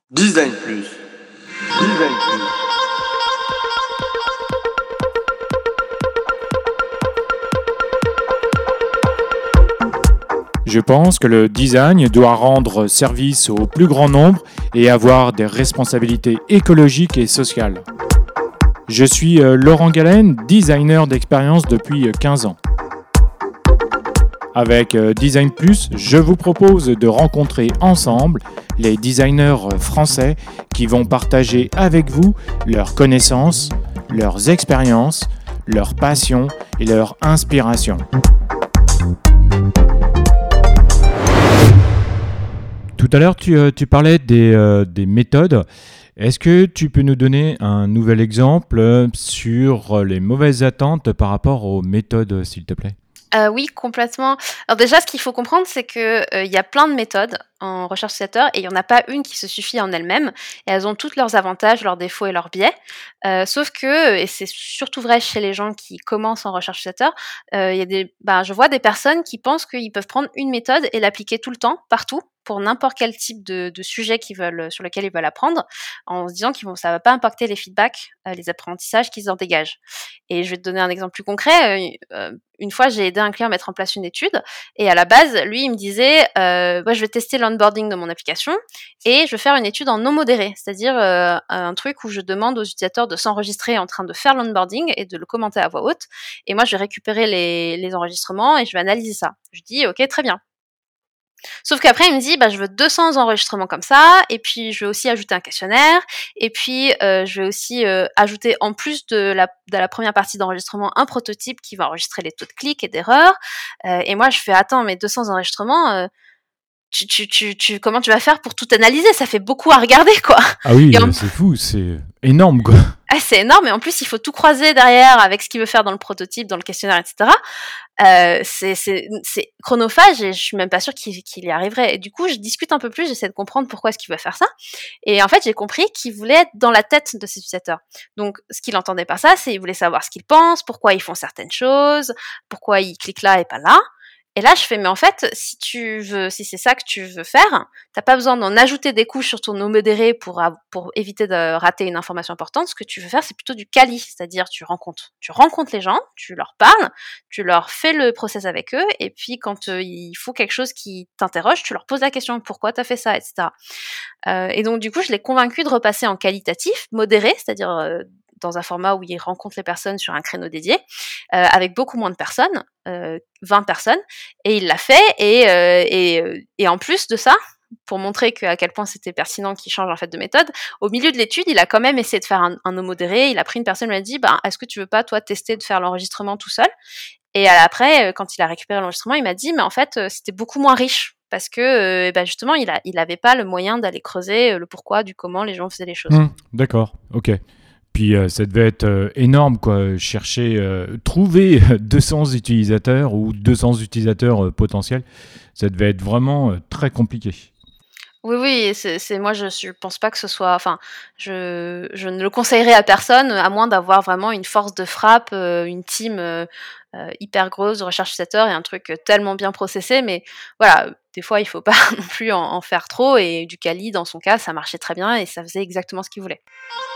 Design Plus. Design Plus. Je pense que le design doit rendre service au plus grand nombre et avoir des responsabilités écologiques et sociales. Je suis Laurent Galen, designer d'expérience depuis 15 ans. Avec Design Plus, je vous propose de rencontrer ensemble les designers français qui vont partager avec vous leurs connaissances, leurs expériences, leurs passions et leurs inspirations. Tout à l'heure, tu parlais des méthodes. Est-ce que tu peux nous donner un nouvel exemple sur les mauvaises attentes par rapport aux méthodes, s'il te plaît ? Oui, complètement. Alors déjà, ce qu'il faut comprendre, c'est que il y a plein de méthodes en recherche utilisateur et il n'y en a pas une qui se suffit en elle-même. Et elles ont toutes leurs avantages, leurs défauts et leurs biais. Sauf que, et c'est surtout vrai chez les gens qui commencent en recherche utilisateur, je vois des personnes qui pensent qu'ils peuvent prendre une méthode et l'appliquer tout le temps, partout, pour n'importe quel type de sujet sur lequel ils veulent apprendre, en se disant ça va pas impacter les feedbacks, les apprentissages qu'ils en dégagent. Et je vais te donner un exemple plus concret. Une fois, j'ai aidé un client à mettre en place une étude, et à la base, lui, il me disait, je vais tester l'onboarding de mon application, et je vais faire une étude en non modéré, c'est-à-dire un truc où je demande aux utilisateurs de s'enregistrer en train de faire l'onboarding et de le commenter à voix haute, et moi, je vais récupérer les enregistrements et je vais analyser ça. Je dis, ok, très bien. Sauf qu'après, il me dit, je veux 200 enregistrements comme ça, et puis je vais aussi ajouter un questionnaire, et puis je vais aussi ajouter, en plus de la première partie d'enregistrement, un prototype qui va enregistrer les taux de clics et d'erreurs. Et moi, je fais, attends, mais 200 enregistrements, comment tu vas faire pour tout analyser? Ça fait beaucoup à regarder, quoi. Ah oui, c'est fou, c'est énorme, quoi. C'est énorme, et en plus, il faut tout croiser derrière avec ce qu'il veut faire dans le prototype, dans le questionnaire, etc. C'est chronophage, et je suis même pas sûre qu'il y arriverait. Et du coup, je discute un peu plus, j'essaie de comprendre pourquoi est-ce qu'il veut faire ça. Et en fait, j'ai compris qu'il voulait être dans la tête de ses utilisateurs. Donc, ce qu'il entendait par ça, c'est qu'il voulait savoir ce qu'ils pensent, pourquoi ils font certaines choses, pourquoi ils cliquent là et pas là. Et là, je fais, mais en fait, si c'est ça que tu veux faire, t'as pas besoin d'en ajouter des couches sur ton no modéré pour éviter de rater une information importante. Ce que tu veux faire, c'est plutôt du quali, c'est-à-dire tu rencontres les gens, tu leur parles, tu leur fais le process avec eux, et puis quand il faut quelque chose qui t'interroge, tu leur poses la question, pourquoi t'as fait ça, etc. Et donc, du coup, je l'ai convaincu de repasser en qualitatif, modéré, c'est-à-dire dans un format où il rencontre les personnes sur un créneau dédié, avec beaucoup moins de personnes, 20 personnes, et il l'a fait, et en plus de ça, pour montrer à quel point c'était pertinent qu'il change en fait de méthode, au milieu de l'étude, il a quand même essayé de faire un no modéré. Il a pris une personne, il lui a dit, est-ce que tu veux pas, toi, tester de faire l'enregistrement tout seul? Et après, quand il a récupéré l'enregistrement, il m'a dit, mais en fait, c'était beaucoup moins riche, parce que justement, il avait pas le moyen d'aller creuser le pourquoi, du comment les gens faisaient les choses. D'accord, ok. Puis ça devait être énorme, quoi. Trouver 200 utilisateurs ou 200 utilisateurs potentiels, ça devait être vraiment très compliqué. Oui, moi je pense pas que ce soit, enfin, je ne le conseillerais à personne, à moins d'avoir vraiment une force de frappe, une team hyper grosse de recherche utilisateur et un truc tellement bien processé. Mais voilà, des fois il faut pas non plus en faire trop, et du quali, dans son cas, ça marchait très bien et ça faisait exactement ce qu'il voulait.